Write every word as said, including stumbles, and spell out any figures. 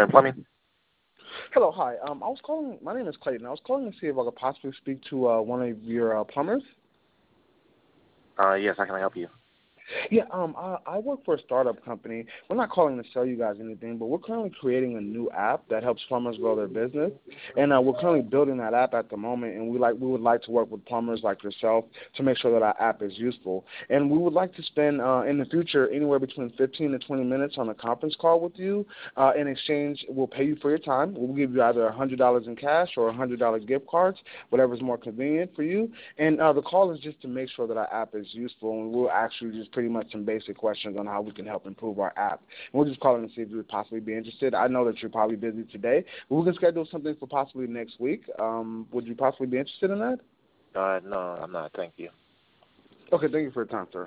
Primary Plumbing. Hello, hi. Um, I was calling. My name is Clayton. I was calling to see if I could possibly speak to uh, one of your uh, plumbers. Uh, yes, how can I help you? Yeah, um, I, I work for a startup company. We're not calling to sell you guys anything, but we're currently creating a new app that helps plumbers grow their business, and uh, we're currently building that app at the moment. And we like we would like to work with plumbers like yourself to make sure that our app is useful. And we would like to spend uh, in the future anywhere between fifteen to twenty minutes on a conference call with you. Uh, in exchange, we'll pay you for your time. We'll give you either one hundred dollars in cash or one hundred dollars gift cards, whatever's more convenient for you. And uh, the call is just to make sure that our app is useful, and we'll actually just pretty much some basic questions on how we can help improve our app. And we're just calling to see if you would possibly be interested. I know that you're probably busy today, but we can schedule something for possibly next week. Um, would you possibly be interested in that? Uh, no, I'm not. Thank you. Okay, thank you for your time, sir.